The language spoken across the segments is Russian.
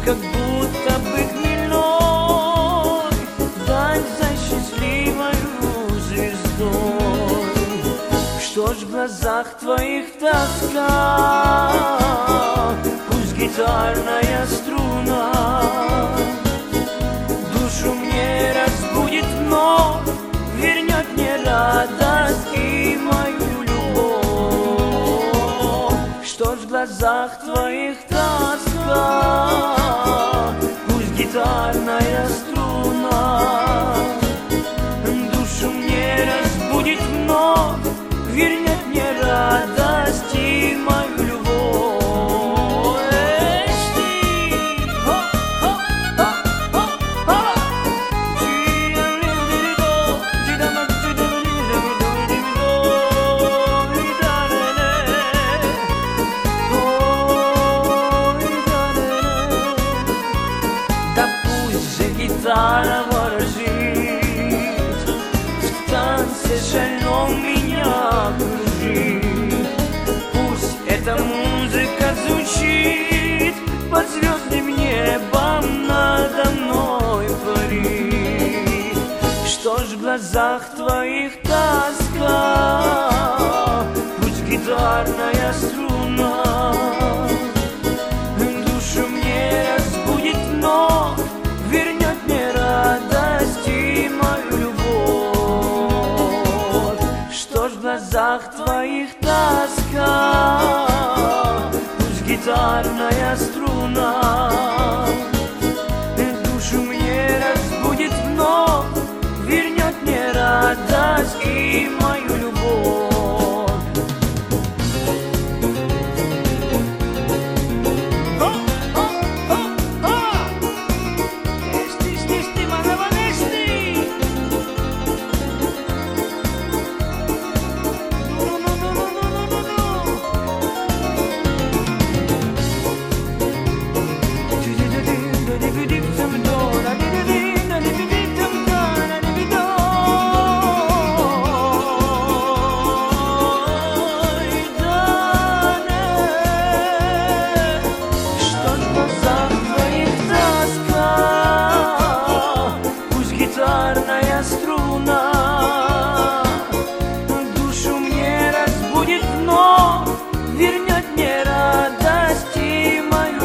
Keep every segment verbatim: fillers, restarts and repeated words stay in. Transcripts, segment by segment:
как будто бы хмельной, даль за счастливою звездой. Что ж в глазах твоих тоска, пусть гитарная струна душу мне разбудит вновь, вернет мне радость и мою любовь. Что ж в глазах твоих тоска, пусть гитарная струна душу мне разбудит вновь, вернет мне радость и мою любовь. Гитара ворожит, в танце шальном меня кружит. Пусть эта музыка звучит под звездным небом надо мной парит. Что ж в глазах твоих тоска, пусть гитарная струна душу мне разбудит вновь, вернет мне радость и мою любовь. Что ж в глазах твоих тоска, пусть гитарная струна душу мне разбудит вновь, вернет мне радость и мою любовь. Гитарная струна душу мне разбудит вновь, вернет мне радость и мою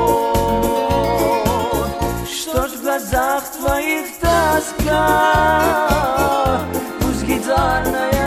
любовь. Что ж в глазах твоих тоска, пусть гитарная